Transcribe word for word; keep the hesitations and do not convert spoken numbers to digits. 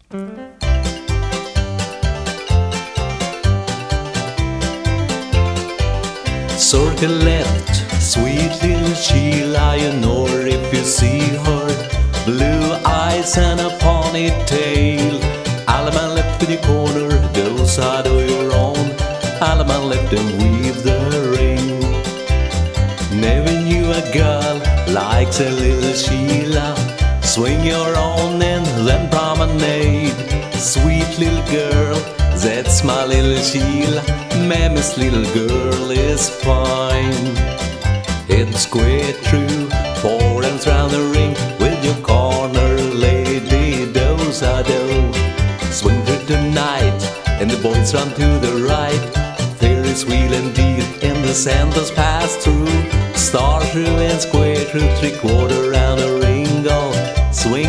Circle left, sweet little Sheila, you know her if you see her. Blue eyes and a ponytail. Allemand left in your corner, those are do your own. Allemand left and weave the ring. Never knew a girl like a little Sheila. Swing your own and then promenade. Sweet little girl, that's my little Sheila. Mammy's little girl is fine. It's quite true, four hands round the ring with your corner lady, does I do. Swing through the night and the boys run to the right. Ferris wheel indeed and the Santas pass through. Star through and square through, three quarter round the ring, go swing.